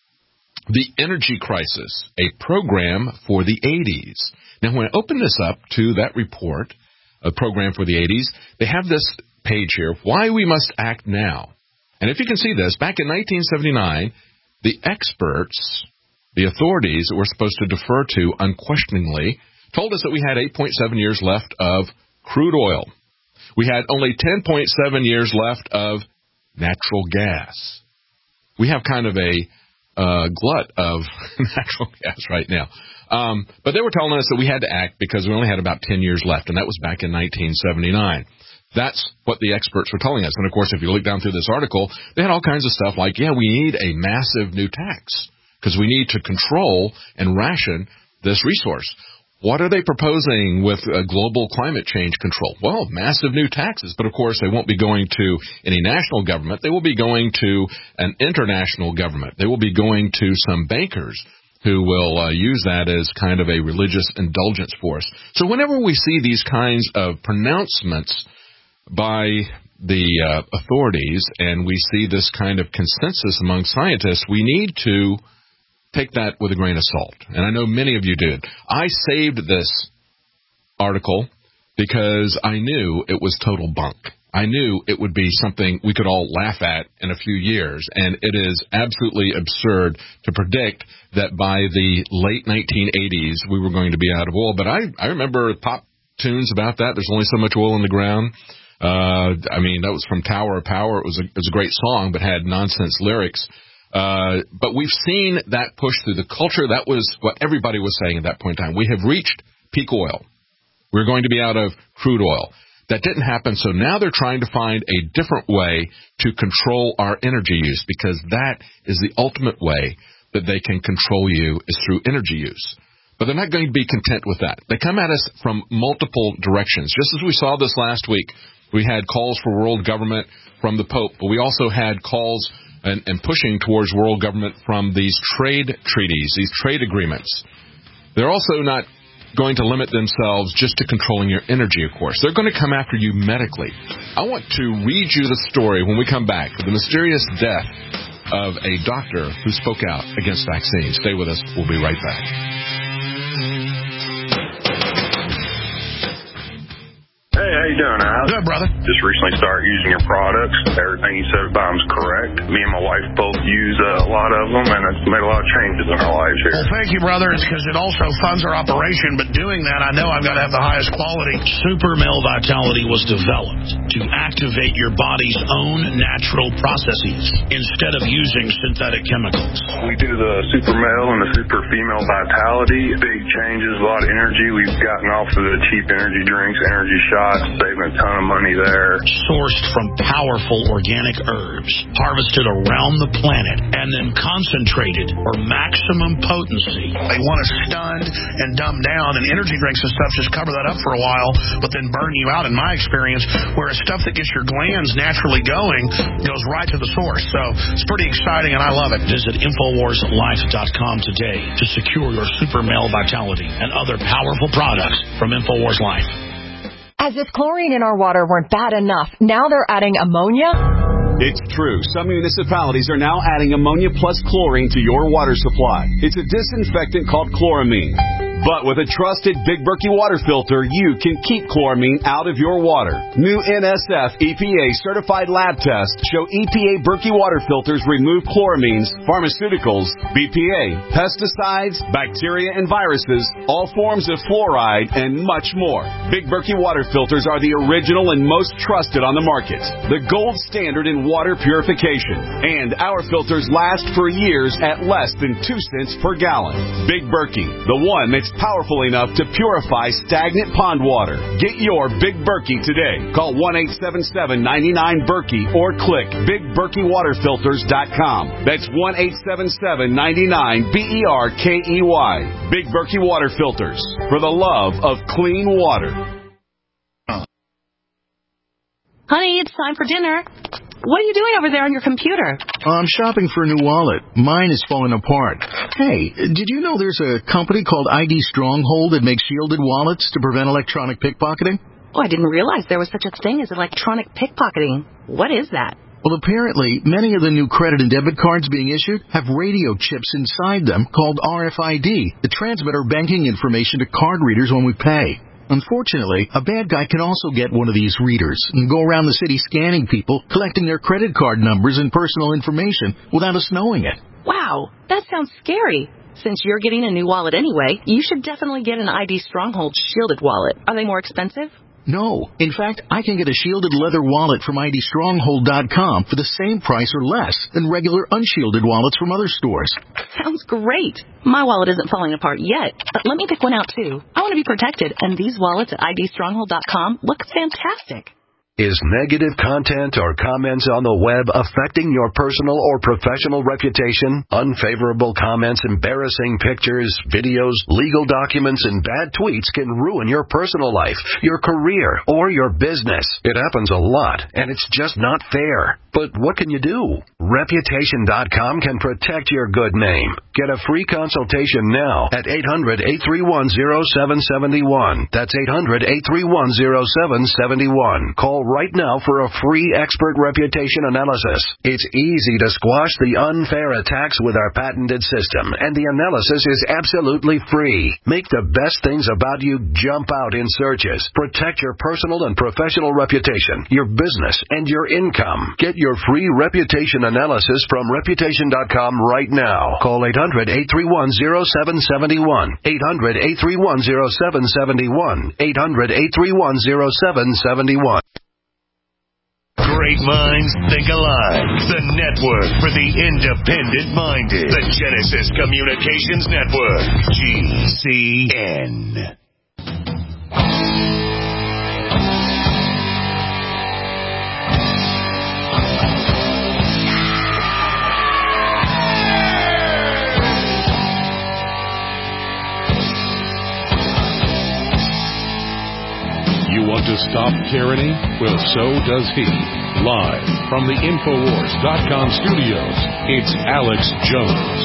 The Energy Crisis, a program for the eighties. Now, when I open this up to that report, a program for the eighties, they have this page here, Why We Must Act Now. And if you can see this, back in nineteen seventy-nine, the experts, the authorities that we're supposed to defer to unquestioningly, told us that we had eight point seven years left of crude oil. We had only ten point seven years left of natural gas. We have kind of a uh, glut of natural gas right now. Um, but they were telling us that we had to act because we only had about ten years left, and that was back in nineteen seventy-nine. That's what the experts were telling us. And, of course, if you look down through this article, they had all kinds of stuff like, yeah, we need a massive new tax because we need to control and ration this resource. What are they proposing with uh, global climate change control? Well, massive new taxes. But, of course, they won't be going to any national government. They will be going to an international government. They will be going to some bankers who will uh, use that as kind of a religious indulgence for us. So whenever we see these kinds of pronouncements by the uh, authorities and we see this kind of consensus among scientists, we need to take that with a grain of salt. And I know many of you did. I saved this article because I knew it was total bunk. I knew it would be something we could all laugh at in a few years, and it is absolutely absurd to predict that by the late nineteen eighties we were going to be out of oil. But I, I remember pop tunes about that. There's only so much oil in the ground. Uh, I mean, that was from Tower of Power. It was a, it was a great song, but had nonsense lyrics. Uh, but we've seen that push through the culture. That was what everybody was saying at that point in time. We have reached peak oil. We're going to be out of crude oil. That didn't happen, so now they're trying to find a different way to control our energy use, because that is the ultimate way that they can control you, is through energy use. But they're not going to be content with that. They come at us from multiple directions. Just as we saw this last week, we had calls for world government from the Pope, but we also had calls and, and pushing towards world government from these trade treaties, these trade agreements. They're also not going to limit themselves just to controlling your energy, of course. They're going to come after you medically. I want to read you the story when we come back, the mysterious death of a doctor who spoke out against vaccines. Stay with us. We'll be right back. Hey, how you doing, Al? Good, brother. Just recently started using your products. Everything you said about them is correct. Me and my wife both use uh, a lot of them, and it's made a lot of changes in our lives here. Well, thank you, brother. It's because it also funds our operation, but doing that, I know I've got to have the highest quality. Super Male Vitality was developed to activate your body's own natural processes instead of using synthetic chemicals. We do the Super Male and the Super Female Vitality. Big changes, a lot of energy. We've gotten off of the cheap energy drinks, energy shots. saving a ton of money there. Sourced from powerful organic herbs, harvested around the planet, and then concentrated for maximum potency. They want us stunned and dumbed down, and energy drinks and stuff just cover that up for a while, but then burn you out, in my experience, whereas stuff that gets your glands naturally going goes right to the source. So it's pretty exciting, and I love it. Visit Infowars Life dot com today to secure your super male vitality and other powerful products from Infowars Life. As if chlorine in our water weren't bad enough, now they're adding ammonia? It's true. Some municipalities are now adding ammonia plus chlorine to your water supply. It's a disinfectant called chloramine. But with a trusted Big Berkey water filter, you can keep chloramine out of your water. New N S F E P A certified lab tests show E P A Berkey water filters remove chloramines, pharmaceuticals, B P A, pesticides, bacteria and viruses, all forms of fluoride, and much more. Big Berkey water filters are the original and most trusted on the market. The gold standard in water purification. And our filters last for years at less than two cents per gallon. Big Berkey, the one that's powerful enough to purify stagnant pond water. Get your Big Berkey today. Call one eight seven seven, nine nine, Berkey or click big berkey water filters dot com. That's one eight seven seven, nine nine, B E R K E Y. Big Berkey Water Filters. For the love of clean water. Honey, it's time for dinner. What are you doing over there on your computer? I'm shopping for a new wallet. Mine is falling apart. Hey, did you know there's a company called I D Stronghold that makes shielded wallets to prevent electronic pickpocketing? Oh, I didn't realize there was such a thing as electronic pickpocketing. What is that? Well, apparently, many of the new credit and debit cards being issued have radio chips inside them called R F I D that transmit our banking information to card readers when we pay. Unfortunately, a bad guy can also get one of these readers and go around the city scanning people, collecting their credit card numbers and personal information without us knowing it. Wow, that sounds scary. Since you're getting a new wallet anyway, you should definitely get an I D Stronghold shielded wallet. Are they more expensive? No. In fact, I can get a shielded leather wallet from I D stronghold dot com for the same price or less than regular unshielded wallets from other stores. Sounds great. My wallet isn't falling apart yet, but let me pick one out too. I want to be protected, and these wallets at I D stronghold dot com look fantastic. Is negative content or comments on the web affecting your personal or professional reputation? Unfavorable comments, embarrassing pictures, videos, legal documents, and bad tweets can ruin your personal life, your career, or your business. It happens a lot, and it's just not fair. But what can you do? Reputation dot com can protect your good name. Get a free consultation now at eight hundred, eight three one, zero seven seven one. That's eight hundred, eight three one, zero seven seven one. Call right now for a free expert reputation analysis. It's easy to squash the unfair attacks with our patented system, and the analysis is absolutely free. Make the best things about you jump out in searches. Protect your personal and professional reputation, your business, and your income. Get your free reputation analysis from reputation dot com right now. Call eight hundred, eight three one, zero seven seven one. eight hundred, eight three one, zero seven seven one. eight hundred, eight three one, zero seven seven one. Great minds think alike. The network for the independent-minded. The Genesis Communications Network. G C N. You want to stop tyranny? Well, so does he. Live from the Infowars dot com studios, it's Alex Jones.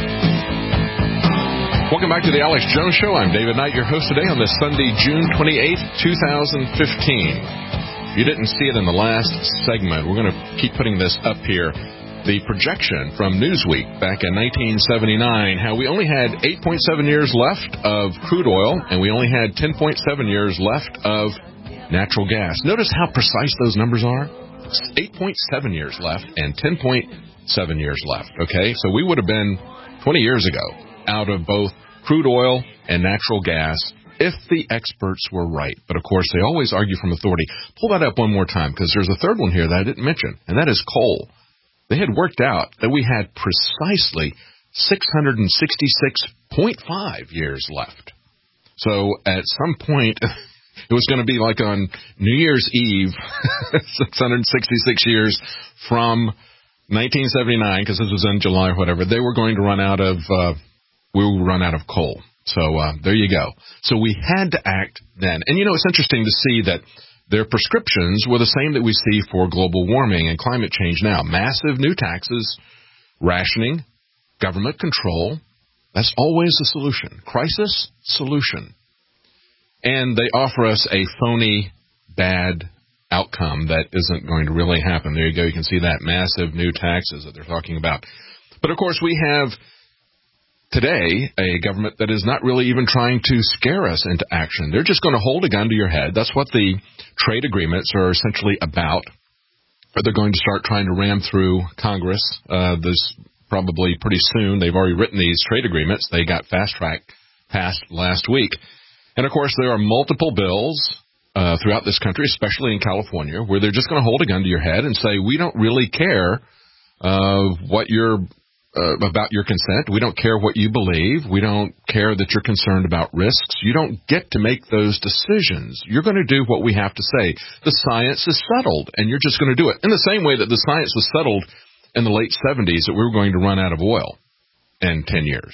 Welcome back to the Alex Jones Show. I'm David Knight, your host today on this Sunday, June twenty-eighth, twenty fifteen. If you didn't see it in the last segment, we're going to keep putting this up here. The projection from Newsweek back in nineteen seventy-nine, how we only had eight point seven years left of crude oil, and we only had ten point seven years left of natural gas. Notice how precise those numbers are. eight point seven years left and ten point seven years left. Okay, so we would have been twenty years ago out of both crude oil and natural gas if the experts were right. But, of course, they always argue from authority. Pull that up one more time, because there's a third one here that I didn't mention, and that is coal. They had worked out that we had precisely six hundred sixty-six point five years left. So at some point, It was going to be like on New Year's Eve, six hundred sixty-six years from nineteen seventy-nine, because this was in July or whatever. They were going to run out of, uh, we will run out of coal. So uh, there you go. So we had to act then. And, you know, it's interesting to see that their prescriptions were the same that we see for global warming and climate change now. Massive new taxes, rationing, government control. That's always the solution. Crisis, solution. And they offer us a phony, bad outcome that isn't going to really happen. There you go. You can see that massive new taxes that they're talking about. But, of course, we have today a government that is not really even trying to scare us into action. They're just going to hold a gun to your head. That's what the trade agreements are essentially about. Or they're going to start trying to ram through Congress uh, this probably pretty soon. They've already written these trade agreements. They got fast-tracked passed last week. And, of course, there are multiple bills uh, throughout this country, especially in California, where they're just going to hold a gun to your head and say, we don't really care uh, what you're uh, about your consent. We don't care what you believe. We don't care that you're concerned about risks. You don't get to make those decisions. You're going to do what we have to say. The science is settled, and you're just going to do it. In the same way that the science was settled in the late seventies that we were going to run out of oil in ten years.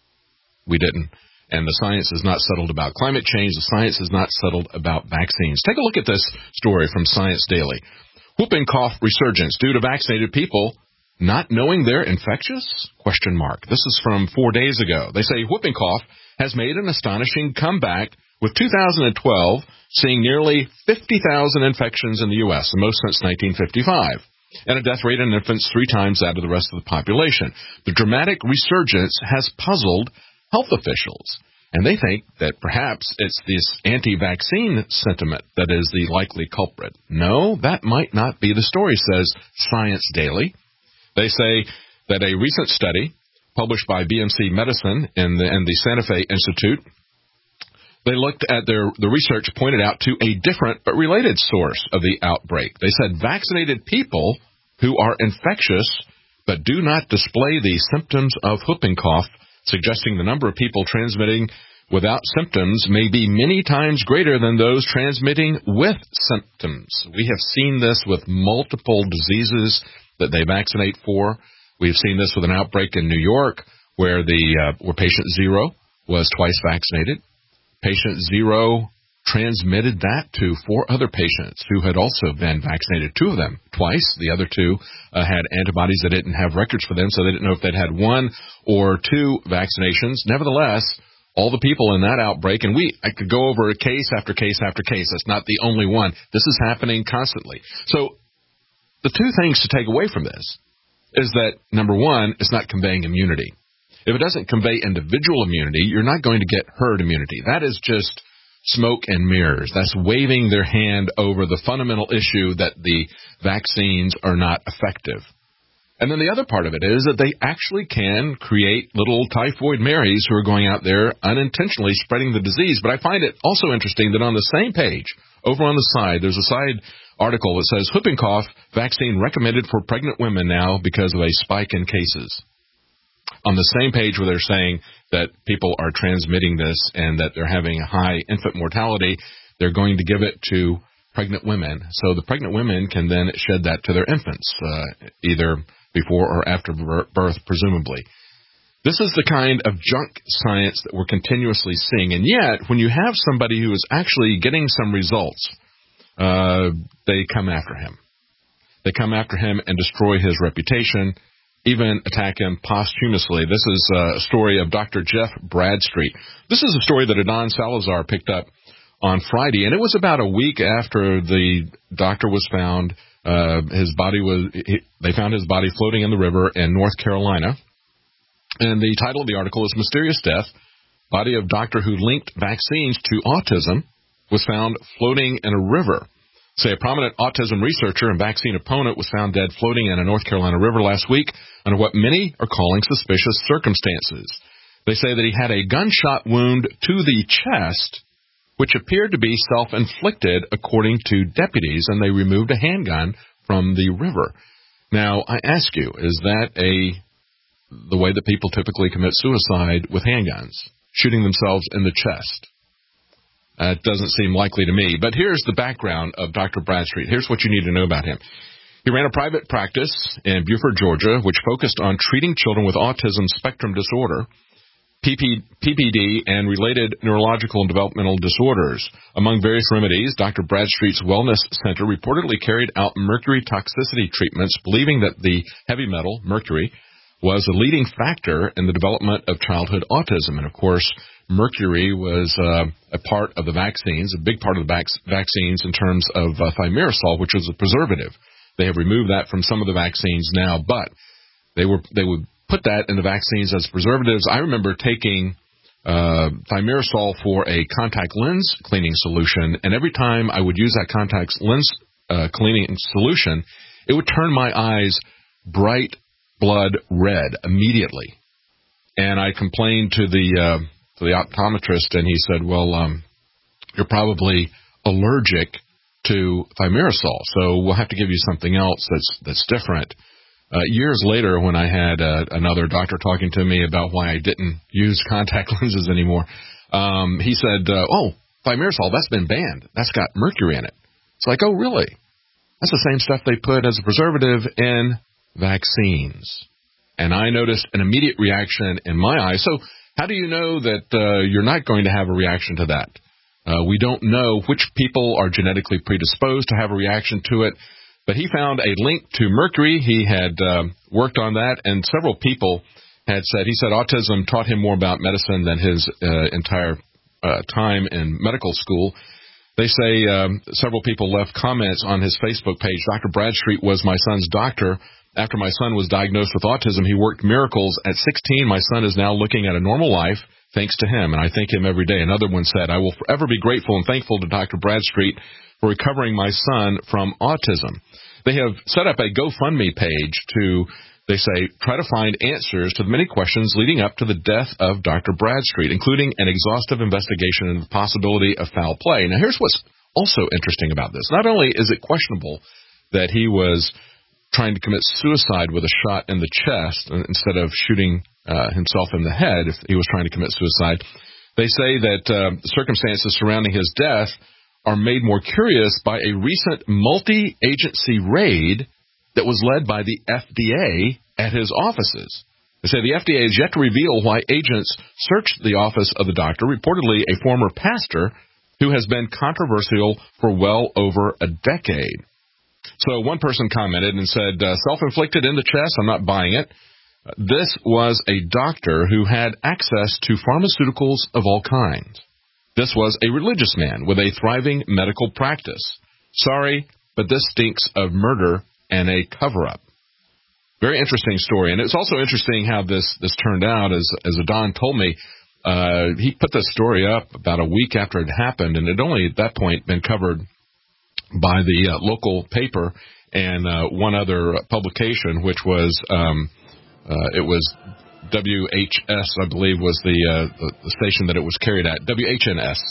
We didn't. And the science is not settled about climate change. The science is not settled about vaccines. Take a look at this story from Science Daily. Whooping cough resurgence due to vaccinated people not knowing they're infectious? Question mark. This is from four days ago. They say whooping cough has made an astonishing comeback, with two thousand twelve seeing nearly fifty thousand infections in the U S, the most since nineteen fifty-five. And a death rate in infants three times that of the rest of the population. The dramatic resurgence has puzzled health officials, and they think that perhaps it's this anti-vaccine sentiment that is the likely culprit. No, that might not be the story, says Science Daily. They say that a recent study published by B M C Medicine and the, and the Santa Fe Institute, they looked at their, the research pointed out to a different but related source of the outbreak. They said vaccinated people who are infectious but do not display the symptoms of whooping cough, suggesting the number of people transmitting without symptoms may be many times greater than those transmitting with symptoms. We have seen this with multiple diseases that they vaccinate for. We've seen this with an outbreak in New York where the uh, where patient zero was twice vaccinated. Patient zero transmitted that to four other patients who had also been vaccinated, two of them twice. The other two uh, had antibodies that didn't have records for them, so they didn't know if they'd had one or two vaccinations. Nevertheless, all the people in that outbreak, and we I could go over case after case after case. That's not the only one. This is happening constantly. So the two things to take away from this is that, number one, it's not conveying immunity. If it doesn't convey individual immunity, you're not going to get herd immunity. That is just smoke and mirrors. That's waving their hand over the fundamental issue that the vaccines are not effective. And then the other part of it is that they actually can create little typhoid Marys who are going out there unintentionally spreading the disease. But I find it also interesting that on the same page, over on the side, there's a side article that says whooping cough vaccine recommended for pregnant women now because of a spike in cases. On the same page where they're saying that people are transmitting this and that they're having a high infant mortality, they're going to give it to pregnant women. So the pregnant women can then shed that to their infants, uh, either before or after birth, presumably. This is the kind of junk science that we're continuously seeing. And yet, when you have somebody who is actually getting some results, uh, they come after him. They come after him and destroy his reputation, even attack him posthumously. This is a story of Doctor Jeff Bradstreet. This is a story that Adon Salazar picked up on Friday, and it was about a week after the doctor was found. Uh, his body was, he, they found his body floating in the river in North Carolina. And the title of the article is Mysterious Death. Body of doctor who linked vaccines to autism was found floating in a river. Say a prominent autism researcher and vaccine opponent was found dead floating in a North Carolina river last week under what many are calling suspicious circumstances. They say that he had a gunshot wound to the chest, which appeared to be self-inflicted, according to deputies, and they removed a handgun from the river. Now, I ask you, is that a the way that people typically commit suicide with handguns, shooting themselves in the chest? Uh, it doesn't seem likely to me. But here's the background of Doctor Bradstreet. Here's what you need to know about him. He ran a private practice in Beaufort, Georgia, which focused on treating children with autism spectrum disorder, P P D, and related neurological and developmental disorders. Among various remedies, Doctor Bradstreet's Wellness Center reportedly carried out mercury toxicity treatments, believing that the heavy metal, mercury, was a leading factor in the development of childhood autism. And, of course, mercury was uh, a part of the vaccines, a big part of the vac- vaccines in terms of uh, thimerosal, which was a preservative. They have removed that from some of the vaccines now, but they were they would put that in the vaccines as preservatives. I remember taking uh, thimerosal for a contact lens cleaning solution, and every time I would use that contact lens uh, cleaning solution, it would turn my eyes bright blood red immediately. And I complained to the uh, to the optometrist, and he said, well, um, you're probably allergic to thimerosal, so we'll have to give you something else that's that's different. Uh, years later, when I had uh, another doctor talking to me about why I didn't use contact lenses anymore, um, he said, uh, oh, thimerosal, that's been banned. That's got mercury in it. It's like, oh, really? That's the same stuff they put as a preservative in vaccines. And I noticed an immediate reaction in my eyes. So how do you know that uh, you're not going to have a reaction to that? Uh, we don't know which people are genetically predisposed to have a reaction to it, but he found a link to mercury. He had uh, worked on that, and several people had said, he said autism taught him more about medicine than his uh, entire uh, time in medical school. They say um, several people left comments on his Facebook page. Doctor Bradstreet was my son's doctor. After my son was diagnosed with autism, he worked miracles. At sixteen, my son is now looking at a normal life, thanks to him, and I thank him every day. Another one said, I will forever be grateful and thankful to Doctor Bradstreet for recovering my son from autism. They have set up a GoFundMe page to, they say, try to find answers to the many questions leading up to the death of Doctor Bradstreet, including an exhaustive investigation into the possibility of foul play. Now, here's what's also interesting about this. Not only is it questionable that he was trying to commit suicide with a shot in the chest instead of shooting uh, himself in the head if he was trying to commit suicide, they say that uh, the circumstances surrounding his death are made more curious by a recent multi-agency raid that was led by the F D A at his offices. They say the F D A has yet to reveal why agents searched the office of the doctor, reportedly a former pastor who has been controversial for well over a decade. So one person commented and said, uh, self-inflicted in the chest, I'm not buying it. This was a doctor who had access to pharmaceuticals of all kinds. This was a religious man with a thriving medical practice. Sorry, but this stinks of murder and a cover-up. Very interesting story. And it's also interesting how this, this turned out. As, as Adon told me, uh, he put this story up about a week after it happened, and it had only at that point been covered by the uh, local paper and uh, one other publication, which was um, uh, it was W H S, I believe, was the, uh, the the station that it was carried at, W H N S.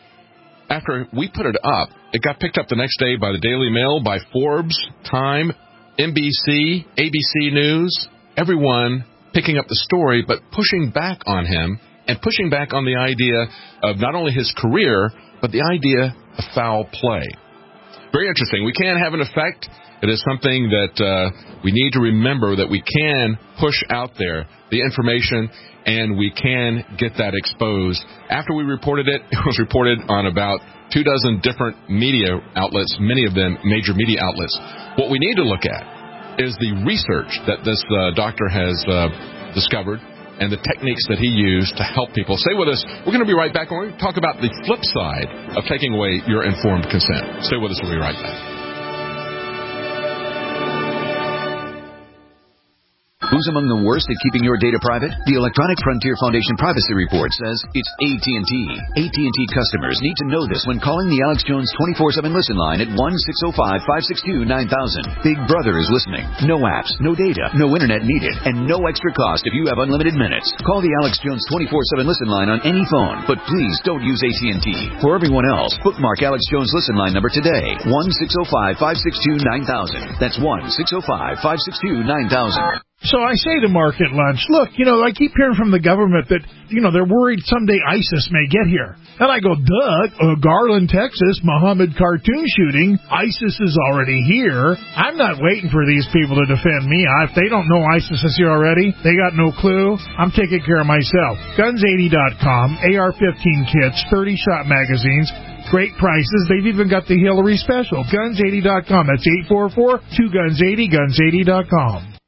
After we put it up, it got picked up the next day by the Daily Mail, by Forbes, Time, N B C, A B C News, everyone picking up the story, but pushing back on him and pushing back on the idea of not only his career, but the idea of foul play. Very interesting. We can have an effect. It is something that uh, we need to remember, that we can push out there the information and we can get that exposed. After we reported it, it was reported on about two dozen different media outlets, many of them major media outlets. What we need to look at is the research that this uh, doctor has uh, discovered and the techniques that he used to help people. Stay with us. We're going to be right back. We're going to talk about the flip side of taking away your informed consent. Stay with us. We'll be right back. Who's among the worst at keeping your data private? The Electronic Frontier Foundation Privacy Report says it's A T and T. A T and T customers need to know this when calling the Alex Jones twenty-four seven listen line at one six zero five, five six two, nine thousand. Big Brother is listening. No apps, no data, no internet needed, and no extra cost if you have unlimited minutes. Call the Alex Jones twenty-four seven listen line on any phone, but please don't use A T and T. For everyone else, bookmark Alex Jones listen line number today, one six zero five, five six two, nine thousand. That's one six zero five, five six two, nine thousand. So I say to Mark at lunch, look, you know, I keep hearing from the government that, you know, they're worried someday ISIS may get here. And I go, duh, uh, Garland, Texas, Muhammad cartoon shooting, ISIS is already here. I'm not waiting for these people to defend me. If they don't know ISIS is here already, they got no clue. I'm taking care of myself. guns eighty dot com, A R fifteen kits, thirty-shot magazines, great prices. They've even got the Hillary special. guns eighty dot com. That's eight four four, two guns eighty, guns eighty dot com.